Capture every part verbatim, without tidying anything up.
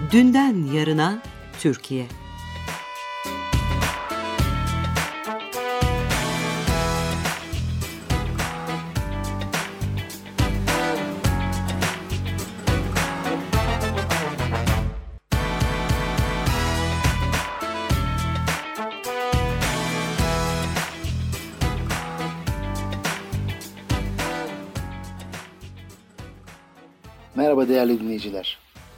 Dünden yarına Türkiye. Merhaba değerli dinleyiciler.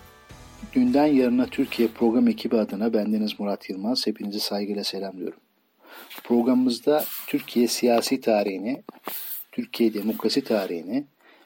Dünden Yarına Türkiye program ekibi adına bendeniz Murat Yılmaz. Hepinizi saygıyla selamlıyorum. Programımızda Türkiye siyasi tarihini, Türkiye demokrasi tarihini,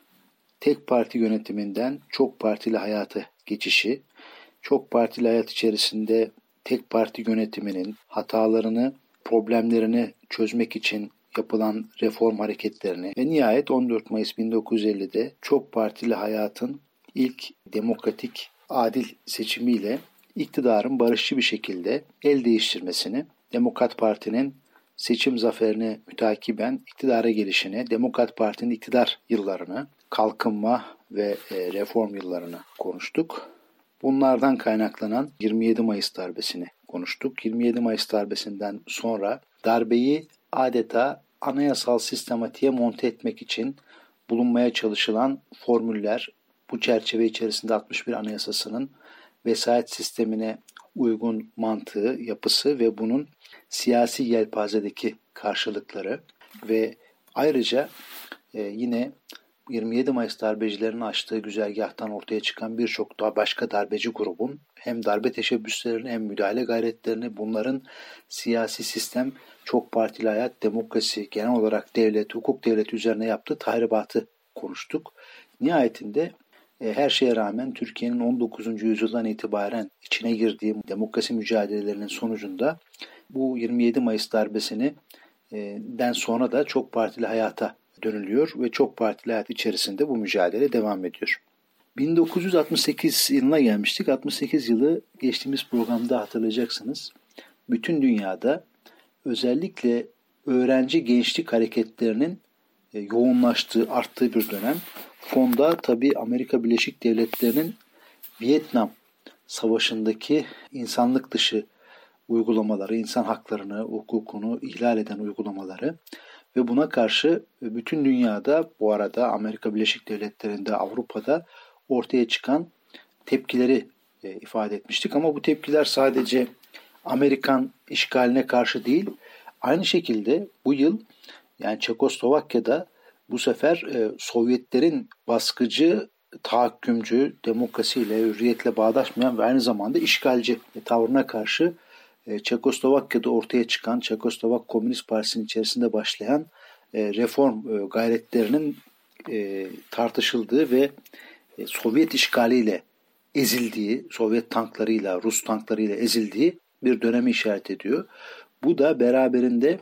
tek parti yönetiminden çok partili hayata geçişi, çok partili hayat içerisinde tek parti yönetiminin hatalarını, problemlerini çözmek için yapılan reform hareketlerini ve nihayet on dört Mayıs bin dokuz yüz ellide çok partili hayatın ilk demokratik, adil seçimiyle iktidarın barışçı bir şekilde el değiştirmesini, Demokrat Parti'nin seçim zaferine mütakiben iktidara gelişini, Demokrat Parti'nin iktidar yıllarını, kalkınma ve reform yıllarını konuştuk. Bunlardan kaynaklanan yirmi yedi Mayıs darbesini konuştuk. yirmi yedi Mayıs darbesinden sonra darbeyi adeta anayasal sistematiğe monte etmek için bulunmaya çalışılan formüller, bu çerçeve içerisinde altmış bir Anayasası'nın vesayet sistemine uygun mantığı, yapısı ve bunun siyasi yelpazedeki karşılıkları ve ayrıca e, yine yirmi yedi Mayıs darbecilerinin açtığı güzergahtan ortaya çıkan birçok daha başka darbeci grubun hem darbe teşebbüslerini hem müdahale gayretlerini, bunların siyasi sistem, çok partili hayat, demokrasi, genel olarak devlet, hukuk devleti üzerine yaptığı tahribatı konuştuk. Nihayetinde e, her şeye rağmen Türkiye'nin on dokuzuncu yüzyıldan itibaren içine girdiği demokrasi mücadelelerinin sonucunda bu yirmi yedi Mayıs darbesini e, den sonra da çok partili hayata dönülüyor ve çok partili hayat içerisinde bu mücadele devam ediyor. bin dokuz yüz altmış sekiz yılına gelmiştik. altmış sekiz yılı geçtiğimiz programda hatırlayacaksınız. Bütün dünyada özellikle öğrenci gençlik hareketlerinin yoğunlaştığı, arttığı bir dönem. Fonda tabii Amerika Birleşik Devletleri'nin Vietnam Savaşı'ndaki insanlık dışı uygulamaları, insan haklarını, hukukunu ihlal eden uygulamaları ve buna karşı bütün dünyada, bu arada Amerika Birleşik Devletleri'nde, Avrupa'da ortaya çıkan tepkileri e, ifade etmiştik. Ama bu tepkiler sadece Amerikan işgaline karşı değil, aynı şekilde bu yıl yani Çekoslovakya'da bu sefer e, Sovyetlerin baskıcı, tahakkümcü, demokrasiyle, hürriyetle bağdaşmayan ve aynı zamanda işgalci tavrına karşı e, Çekoslovakya'da ortaya çıkan Çekoslovak Komünist Partisi'nin içerisinde başlayan e, reform e, gayretlerinin e, tartışıldığı ve e, Sovyet işgaliyle ezildiği, Sovyet tanklarıyla, Rus tanklarıyla ezildiği bir dönemi işaret ediyor. Bu da beraberinde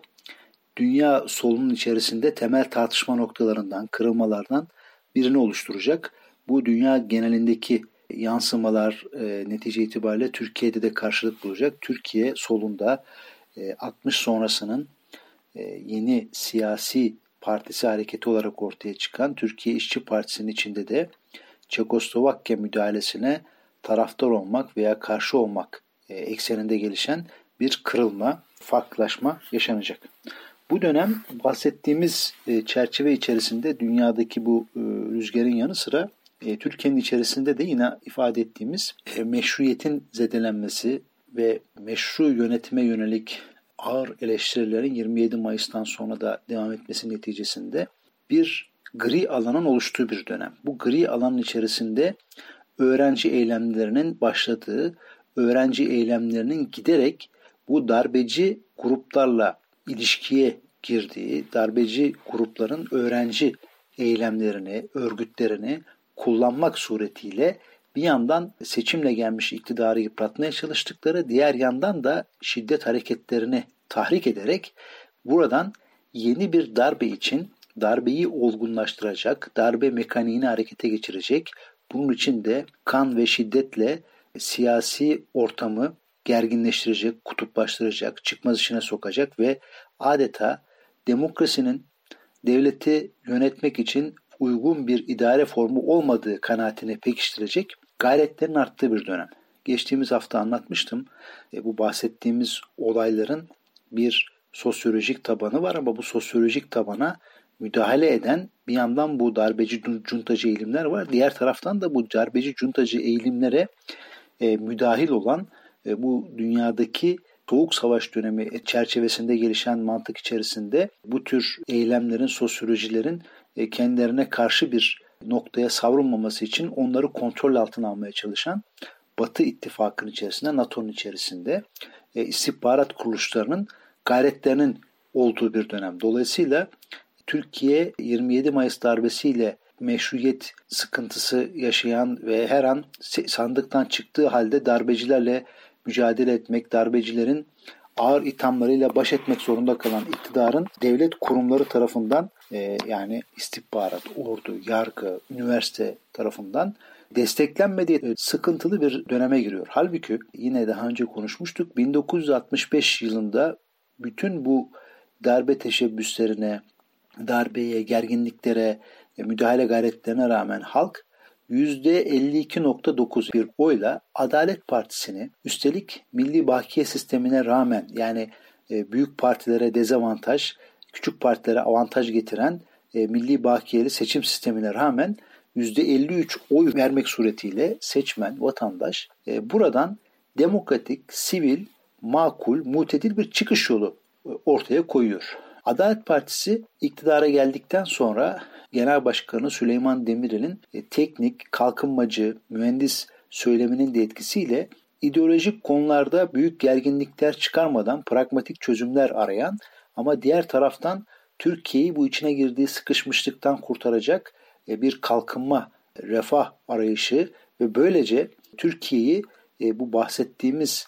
dünya solunun içerisinde temel tartışma noktalarından, kırılmalardan birini oluşturacak. Bu dünya genelindeki yansımalar e, netice itibariyle Türkiye'de de karşılık bulacak. Türkiye solunda e, altmış sonrasının e, yeni siyasi partisi hareketi olarak ortaya çıkan Türkiye İşçi Partisi'nin içinde de Çekoslovakya müdahalesine taraftar olmak veya karşı olmak e, ekseninde gelişen bir kırılma, farklılaşma yaşanacak. Bu dönem bahsettiğimiz e, çerçeve içerisinde dünyadaki bu e, rüzgarın yanı sıra e, Türkiye'nin içerisinde de yine ifade ettiğimiz e, meşruiyetin zedelenmesi ve meşru yönetime yönelik ağır eleştirilerin yirmi yedi Mayıs'tan sonra da devam etmesi neticesinde bir gri alanın oluştuğu bir dönem. Bu gri alanın içerisinde öğrenci eylemlerinin başladığı, öğrenci eylemlerinin giderek bu darbeci gruplarla ilişkiye girdiği, darbeci grupların öğrenci eylemlerini, örgütlerini kullanmak suretiyle bir yandan seçimle gelmiş iktidarı yıpratmaya çalıştıkları, diğer yandan da şiddet hareketlerini tahrik ederek buradan yeni bir darbe için darbeyi olgunlaştıracak, darbe mekaniğini harekete geçirecek, bunun için de kan ve şiddetle siyasi ortamı gerginleştirecek, kutuplaştıracak, çıkmaz işine sokacak ve adeta demokrasinin devleti yönetmek için uygun bir idare formu olmadığı kanaatini pekiştirecek gayretlerin arttığı bir dönem. geçtiğimiz hafta anlatmıştım. E, bu bahsettiğimiz olayların bir sosyolojik tabanı var ama bu sosyolojik tabana müdahale eden bir yandan bu darbeci cuntacı eğilimler var. Diğer taraftan da bu darbeci cuntacı eğilimlere e, müdahil olan e, bu dünyadaki Soğuk Savaş dönemi çerçevesinde gelişen mantık içerisinde bu tür eylemlerin, sosyolojilerin e, kendilerine karşı bir noktaya savrulmaması için onları kontrol altına almaya çalışan Batı ittifakının içerisinde, NATO'nun içerisinde e, istihbarat kuruluşlarının gayretlerinin olduğu bir dönem. Dolayısıyla Türkiye yirmi yedi Mayıs darbesiyle meşruiyet sıkıntısı yaşayan ve her an sandıktan çıktığı halde darbecilerle mücadele etmek, darbecilerin ağır ithamlarıyla baş etmek zorunda kalan iktidarın devlet kurumları tarafından e, yani istihbarat, ordu, yargı, üniversite tarafından desteklenmediği sıkıntılı bir döneme giriyor. Halbuki yine daha önce konuşmuştuk, bin dokuz yüz altmış beş yılında bütün bu darbe teşebbüslerine, darbeye, gerginliklere, müdahale gayretlerine rağmen halk yüzde elli iki nokta dokuz bir oyla Adalet Partisi'ni, üstelik Milli Bakiye sistemine rağmen, yani büyük partilere dezavantaj, küçük partilere avantaj getiren Milli Bakiyeli seçim sistemine rağmen yüzde elli üç oy vermek suretiyle seçmen, vatandaş buradan demokratik, sivil, makul, mutedil bir çıkış yolu ortaya koyuyor. Adalet Partisi iktidara geldikten sonra Genel Başkanı Süleyman Demirel'in teknik, kalkınmacı, mühendis söyleminin de etkisiyle ideolojik konularda büyük gerginlikler çıkarmadan pragmatik çözümler arayan ama diğer taraftan Türkiye'yi bu içine girdiği sıkışmışlıktan kurtaracak bir kalkınma, refah arayışı ve böylece Türkiye'yi bu bahsettiğimiz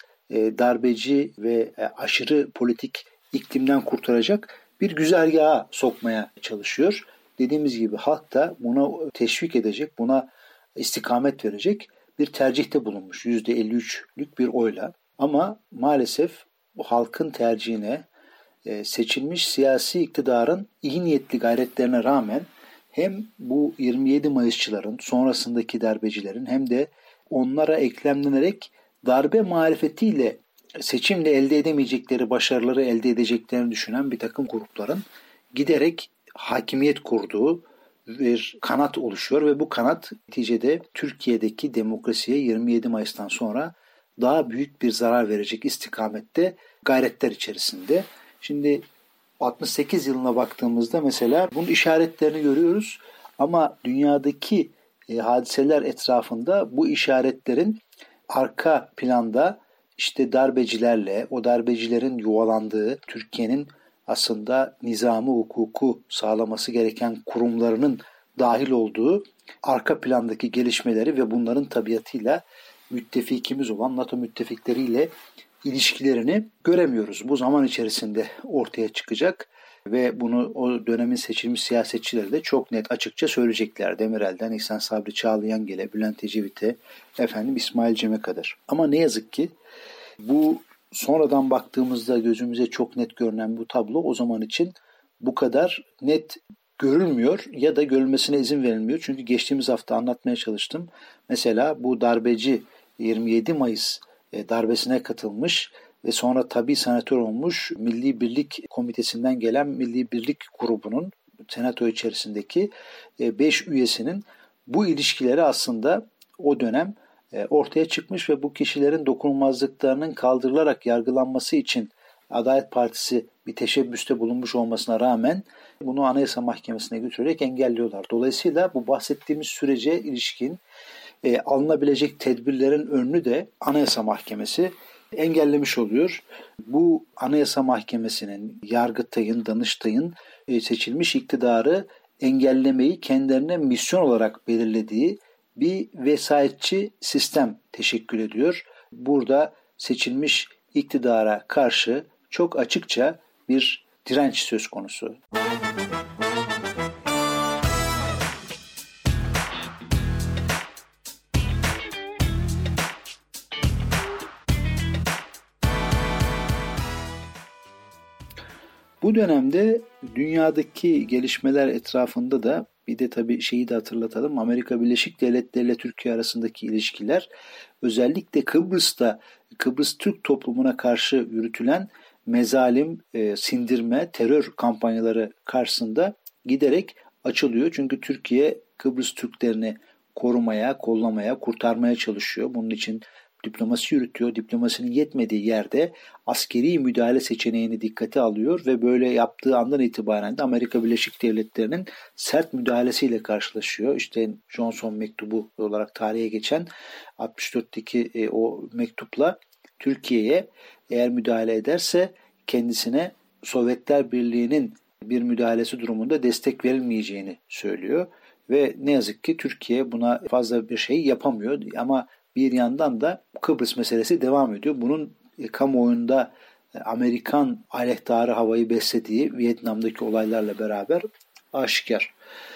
darbeci ve aşırı politik iklimden kurtaracak bir güzergaha sokmaya çalışıyor. Dediğimiz gibi halk da buna teşvik edecek, buna istikamet verecek bir tercihte bulunmuş yüzde elli üçlük bir oyla. Ama maalesef bu halkın tercihine seçilmiş siyasi iktidarın iyi niyetli gayretlerine rağmen hem bu yirmi yedi Mayısçıların, sonrasındaki darbecilerin hem de onlara eklemlenerek darbe marifetiyle seçimle elde edemeyecekleri başarıları elde edeceklerini düşünen bir takım grupların giderek hakimiyet kurduğu bir kanat oluşuyor ve bu kanat neticede Türkiye'deki demokrasiye yirmi yedi Mayıs'tan sonra daha büyük bir zarar verecek istikamette gayretler içerisinde. Şimdi altmış sekiz yılına baktığımızda mesela bunun işaretlerini görüyoruz ama dünyadaki e, hadiseler etrafında bu işaretlerin arka planda işte darbecilerle, o darbecilerin yuvalandığı, Türkiye'nin aslında nizamı, hukuku sağlaması gereken kurumlarının dahil olduğu arka plandaki gelişmeleri ve bunların tabiatıyla müttefikimiz olan NATO müttefikleriyle ilişkilerini göremiyoruz. Bu zaman içerisinde ortaya çıkacak ve bunu o dönemin seçilmiş siyasetçileri de çok net açıkça söyleyecekler. Demirel'den İhsan Sabri Çağlayangel'e, Bülent Ecevit'e, efendim İsmail Cem'e kadar. Ama ne yazık ki bu sonradan baktığımızda gözümüze çok net görünen bu tablo o zaman için bu kadar net görülmüyor ya da görülmesine izin verilmiyor. Çünkü geçtiğimiz hafta anlatmaya çalıştım. Mesela bu darbeci yirmi yedi Mayıs darbesine katılmış ve sonra tabii senatör olmuş Milli Birlik Komitesi'nden gelen Milli Birlik grubunun senato içerisindeki beş üyesinin bu ilişkileri aslında o dönem ortaya çıkmış ve bu kişilerin dokunulmazlıklarının kaldırılarak yargılanması için Adalet Partisi bir teşebbüste bulunmuş olmasına rağmen bunu Anayasa Mahkemesi'ne götürerek engelliyorlar. Dolayısıyla bu bahsettiğimiz sürece ilişkin e, alınabilecek tedbirlerin önünü de Anayasa Mahkemesi engellemiş oluyor. Bu Anayasa Mahkemesi'nin, Yargıtay'ın, Danıştay'ın e, seçilmiş iktidarı engellemeyi kendilerine misyon olarak belirlediği bir vesayetçi sistem teşekkül ediyor. Burada seçilmiş iktidara karşı çok açıkça bir direnç söz konusu. Bu dönemde dünyadaki gelişmeler etrafında da Bir de tabii şeyi de hatırlatalım. Amerika Birleşik Devletleri ile Türkiye arasındaki ilişkiler özellikle Kıbrıs'ta Kıbrıs Türk toplumuna karşı yürütülen mezalim, e, sindirme, terör kampanyaları karşısında giderek açılıyor. Çünkü Türkiye Kıbrıs Türklerini korumaya, kollamaya, kurtarmaya çalışıyor. Bunun için diplomasi yürütüyor. Diplomasinin yetmediği yerde askeri müdahale seçeneğini dikkate alıyor ve böyle yaptığı andan itibaren de Amerika Birleşik Devletleri'nin sert müdahalesiyle karşılaşıyor. İşte Johnson mektubu olarak tarihe geçen altmış dörtteki e, o mektupla Türkiye'ye eğer müdahale ederse kendisine Sovyetler Birliği'nin bir müdahalesi durumunda destek verilmeyeceğini söylüyor. Ve ne yazık ki Türkiye buna fazla bir şey yapamıyor. Ama bir yandan da Kıbrıs meselesi devam ediyor. Bunun e, kamuoyunda e, Amerikan aleyhtarı havayı beslediği Vietnam'daki olaylarla beraber aşikar.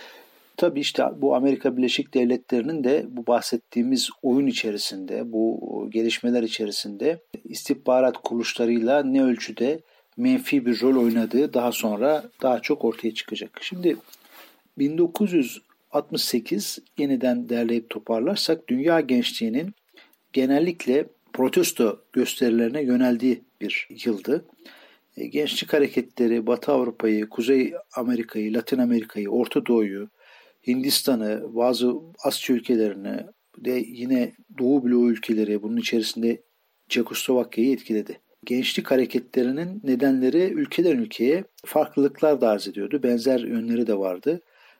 Tabii işte bu Amerika Birleşik Devletleri'nin de bu bahsettiğimiz oyun içerisinde, bu gelişmeler içerisinde istihbarat kuruluşlarıyla ne ölçüde menfi bir rol oynadığı daha sonra daha çok ortaya çıkacak. Şimdi bin dokuz yüz altmış sekiz yeniden derleyip toparlarsak dünya gençliğinin genellikle protesto gösterilerine yöneldiği bir yıldı. Gençlik hareketleri Batı Avrupa'yı, Kuzey Amerika'yı, Latin Amerika'yı, Orta Doğu'yu, Hindistan'ı, bazı Asya ülkelerini ve yine Doğu bloğu ülkeleri, bunun içerisinde Çekoslovakya'yı etkiledi. Gençlik hareketlerinin nedenleri ülkeden ülkeye farklılıklar da arz ediyordu. Benzer yönleri de vardı.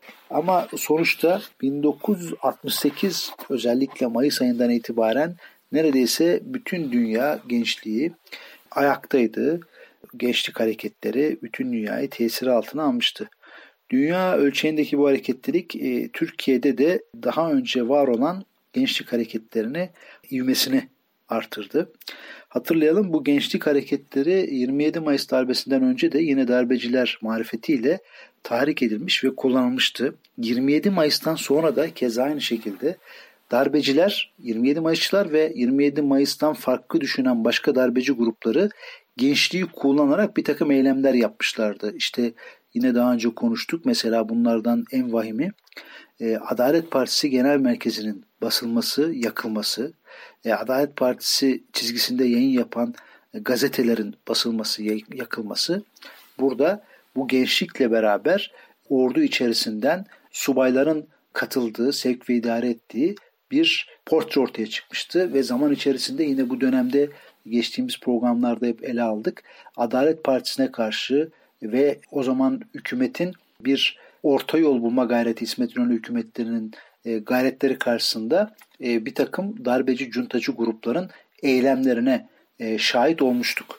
Ama sonuçta bin dokuz yüz altmış sekiz özellikle Mayıs ayından itibaren neredeyse bütün dünya gençliği ayaktaydı. Gençlik hareketleri bütün dünyayı tesiri altına almıştı. Dünya ölçeğindeki bu hareketlilik e, Türkiye'de de daha önce var olan gençlik hareketlerini ivmesini artırdı. Hatırlayalım, bu gençlik hareketleri yirmi yedi Mayıs darbesinden önce de yine darbeciler marifetiyle tahrik edilmiş ve kullanılmıştı. yirmi yedi Mayıs'tan sonra da keza aynı şekilde darbeciler, yirmi yedi Mayısçılar ve yirmi yedi Mayıs'tan farklı düşünen başka darbeci grupları gençliği kullanarak bir takım eylemler yapmışlardı. İşte yine daha önce konuştuk. Mesela bunlardan en vahimi e, Adalet Partisi Genel Merkezi'nin basılması, yakılması, e, Adalet Partisi çizgisinde yayın yapan e, gazetelerin basılması, yakılması. Burada bu gençlikle beraber ordu içerisinden subayların katıldığı, sevk ve idare ettiği bir portre ortaya çıkmıştı ve zaman içerisinde yine bu dönemde geçtiğimiz programlarda hep ele aldık. Adalet Partisi'ne karşı ve o zaman hükümetin bir orta yol bulma gayreti, İsmet İnönü hükümetlerinin e, gayretleri karşısında e, bir takım darbeci, cuntacı grupların eylemlerine e, şahit olmuştuk.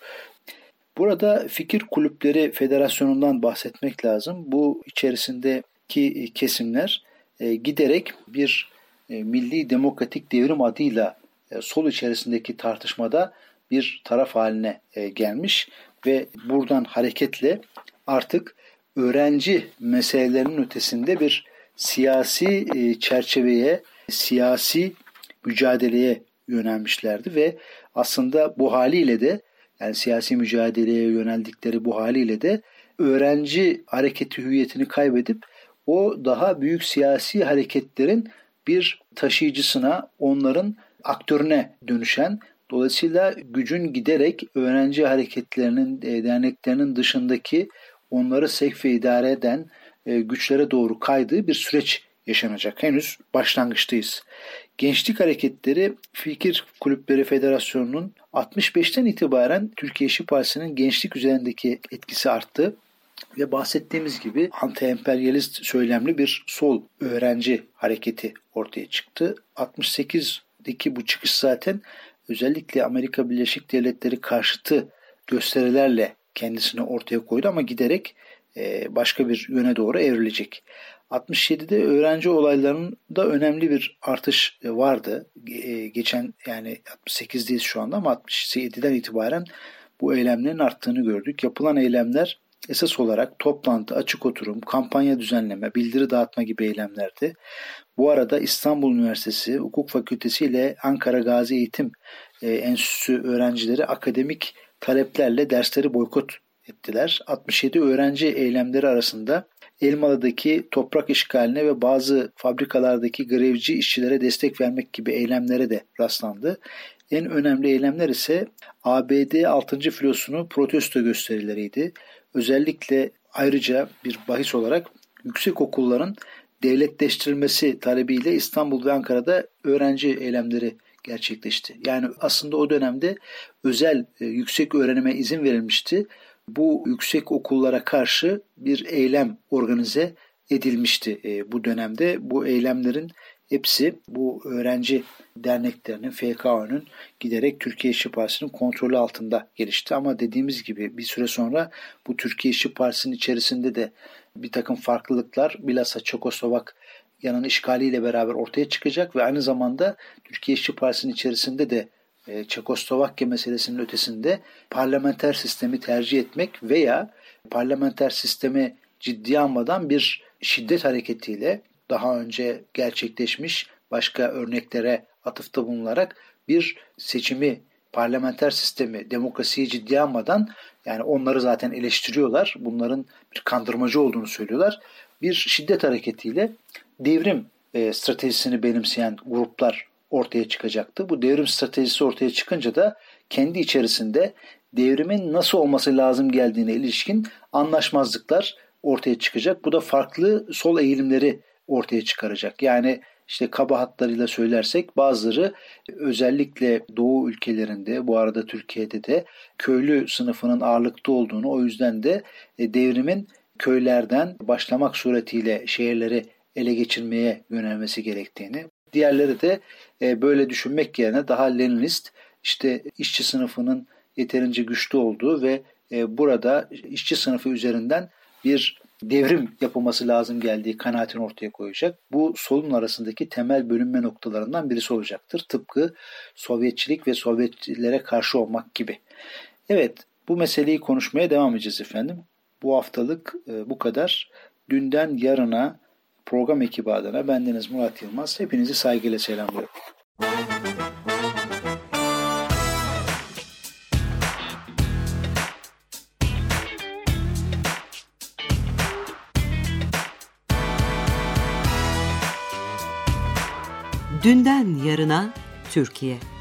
Burada Fikir Kulüpleri Federasyonu'ndan bahsetmek lazım. Bu içerisindeki kesimler e, giderek bir e, Milli Demokratik Devrim adıyla e, sol içerisindeki tartışmada bir taraf haline e, gelmiş ve buradan hareketle artık öğrenci meselelerinin ötesinde bir siyasi e, çerçeveye, siyasi mücadeleye yönelmişlerdi ve aslında bu haliyle de, yani siyasi mücadeleye yöneldikleri bu haliyle de öğrenci hareketi hüviyetini kaybedip o daha büyük siyasi hareketlerin bir taşıyıcısına, onların aktörüne dönüşen, dolayısıyla gücün giderek öğrenci hareketlerinin, derneklerinin dışındaki onları sevk ve idare eden güçlere doğru kaydığı bir süreç yaşanacak. Henüz başlangıçtayız. Gençlik Hareketleri Fikir Kulüpleri Federasyonu'nun altmış beşten itibaren Türkiye İşçi Partisi'nin gençlik üzerindeki etkisi arttı ve bahsettiğimiz gibi anti-emperyalist söylemli bir sol öğrenci hareketi ortaya çıktı. altmış sekizdeki bu çıkış zaten özellikle Amerika Birleşik Devletleri karşıtı gösterilerle kendisini ortaya koydu ama giderek başka bir yöne doğru evrilecek. altmış yedide öğrenci olaylarında önemli bir artış vardı. Geçen, yani altmış sekizdeyiz şu anda ama altmış yediden itibaren bu eylemlerin arttığını gördük. Yapılan eylemler esas olarak toplantı, açık oturum, kampanya düzenleme, bildiri dağıtma gibi eylemlerdi. Bu arada İstanbul Üniversitesi Hukuk Fakültesi ile Ankara Gazi Eğitim Enstitüsü öğrencileri akademik taleplerle dersleri boykot ettiler. altmış yedi öğrenci eylemleri arasında Elmalı'daki toprak işgaline ve bazı fabrikalardaki grevci işçilere destek vermek gibi eylemlere de rastlandı. En önemli eylemler ise A B D altıncı filosunu protesto gösterileriydi. Özellikle ayrıca bir bahis olarak yüksek okulların devletleştirilmesi talebiyle İstanbul ve Ankara'da öğrenci eylemleri gerçekleşti. Yani aslında o dönemde özel e, yüksek öğrenime izin verilmişti. Bu yüksek okullara karşı bir eylem organize edilmişti e, bu dönemde. Bu eylemlerin hepsi bu öğrenci derneklerinin, F K O'nun giderek Türkiye İşçi Partisi'nin kontrolü altında gelişti. Ama dediğimiz gibi bir süre sonra bu Türkiye İşçi Partisi'nin içerisinde de bir takım farklılıklar bilhassa Çekoslovakya'nın işgaliyle beraber ortaya çıkacak ve aynı zamanda Türkiye İşçi Partisi'nin içerisinde de e, Çekoslovakya meselesinin ötesinde parlamenter sistemi tercih etmek veya parlamenter sistemi ciddiye almadan bir şiddet hareketiyle daha önce gerçekleşmiş başka örneklere atıfta bulunarak bir seçimi, parlamenter sistemi, demokrasiyi ciddiye almadan, yani onları zaten eleştiriyorlar, bunların bir kandırmacı olduğunu söylüyorlar, bir şiddet hareketiyle devrim e, stratejisini benimseyen gruplar ortaya çıkacaktı. Bu devrim stratejisi ortaya çıkınca da kendi içerisinde devrimin nasıl olması lazım geldiğine ilişkin anlaşmazlıklar ortaya çıkacak. Bu da farklı sol eğilimleri ortaya çıkaracak. Yani işte kaba hatlarıyla söylersek bazıları özellikle Doğu ülkelerinde, bu arada Türkiye'de de köylü sınıfının ağırlıkta olduğunu, o yüzden de devrimin köylerden başlamak suretiyle şehirleri ele geçirmeye yönelmesi gerektiğini, diğerleri de böyle düşünmek yerine daha Leninist, işte işçi sınıfının yeterince güçlü olduğu ve burada işçi sınıfı üzerinden bir devrim yapılması lazım geldiği kanaatini ortaya koyacak. Bu solun arasındaki temel bölünme noktalarından birisi olacaktır. Tıpkı Sovyetçilik ve Sovyetlilere karşı olmak gibi. Evet, bu meseleyi konuşmaya devam edeceğiz efendim. Bu haftalık e, bu kadar. Dünden yarına program ekibi adına bendeniz Murat Yılmaz. Hepinizi saygıyla selamlıyorum. Dünden yarına Türkiye.